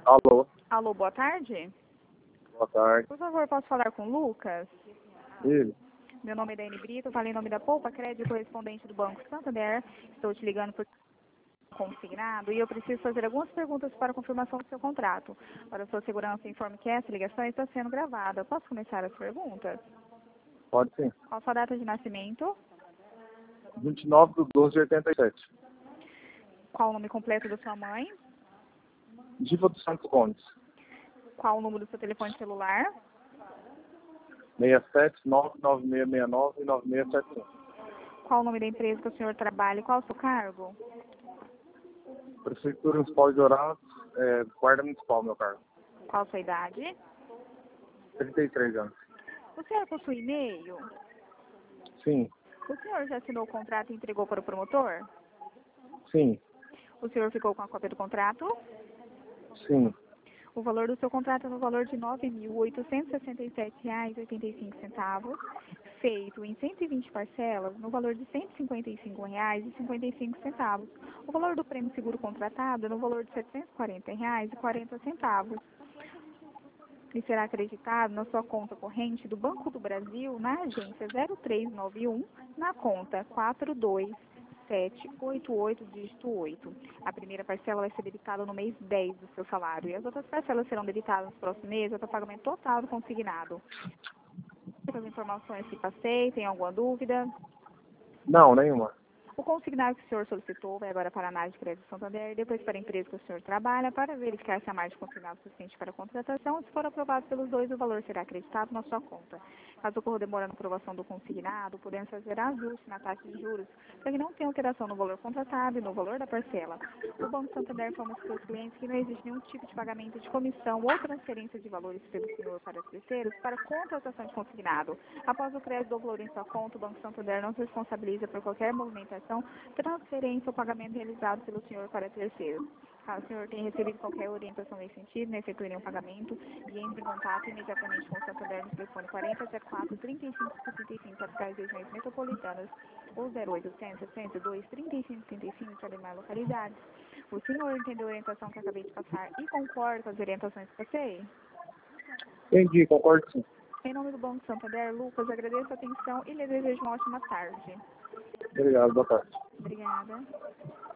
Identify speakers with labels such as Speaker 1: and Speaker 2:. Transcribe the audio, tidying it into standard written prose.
Speaker 1: Alô,
Speaker 2: Alô, boa tarde.
Speaker 1: boa tarde.
Speaker 2: Por favor, posso falar com o Lucas?
Speaker 1: Ele?
Speaker 2: Meu nome é Daiane Brito, falei em nome da Poupa Crédito, correspondente do Banco Santander. Estou te ligando por consignado e eu preciso fazer algumas perguntas para a confirmação do seu contrato. Para sua segurança, informe que essa ligação está sendo gravada. Posso começar as perguntas?
Speaker 1: Pode sim.
Speaker 2: Qual a sua data de nascimento?
Speaker 1: 29/12/87.
Speaker 2: Qual o nome completo da sua mãe?
Speaker 1: Diva dos Santos Gomes.
Speaker 2: Qual o número do seu telefone celular?
Speaker 1: 67-99669-9675.
Speaker 2: Qual o nome da empresa que o senhor trabalha e qual o seu cargo?
Speaker 1: Prefeitura Municipal de Dourados, Guarda Municipal, meu cargo.
Speaker 2: Qual a sua idade?
Speaker 1: 33 anos.
Speaker 2: O senhor possui e-mail?
Speaker 1: Sim,
Speaker 2: O senhor já assinou o contrato e entregou para o promotor?
Speaker 1: sim,
Speaker 2: O senhor ficou com a cópia do contrato?
Speaker 1: sim.
Speaker 2: O valor do seu contrato é no valor de R$ 9.867,85, feito em 120 parcelas, no valor de R$ 155,55. O valor do prêmio seguro contratado é no valor de R$ 740,40. E será acreditado na sua conta corrente do Banco do Brasil, na agência 0391, na conta 42788, dígito 8. A primeira parcela vai ser debitada no mês 10 do seu salário e as outras parcelas serão debitadas nos próximos meses até o pagamento total do consignado. As informações que passei, tem alguma dúvida?
Speaker 1: Não, nenhuma.
Speaker 2: O consignado que o senhor solicitou vai agora para a análise de crédito Santander e depois para a empresa que o senhor trabalha para verificar se a margem de consignado é suficiente para a contratação. Se for aprovado pelos dois, o valor será acreditado na sua conta. Caso ocorra demora na aprovação do consignado, podemos fazer ajuste na taxa de juros para que não tenha alteração no valor contratado e no valor da parcela. O Banco Santander informa aos seus clientes que não existe nenhum tipo de pagamento de comissão ou transferência de valores pelo senhor para os terceiros para contratação de consignado. Após o crédito do valor em sua conta, o Banco Santander não se responsabiliza por qualquer movimentação, transferência ou pagamento realizado pelo senhor para terceiros. Caso o senhor tenha recebido qualquer orientação nesse sentido, não efetue nenhum pagamento e entre em contato imediatamente com o Santander no telefone 4004-3555 para as regiões metropolitanas ou 0800 702 3535 para demais localidades. O senhor entendeu a orientação que acabei de passar e concorda com as orientações que passei?
Speaker 1: Entendi, concordo sim.
Speaker 2: Em nome do Banco Santander, Lucas, agradeço a atenção e lhe desejo uma ótima tarde.
Speaker 1: Obrigado, boa tarde.
Speaker 2: Obrigada.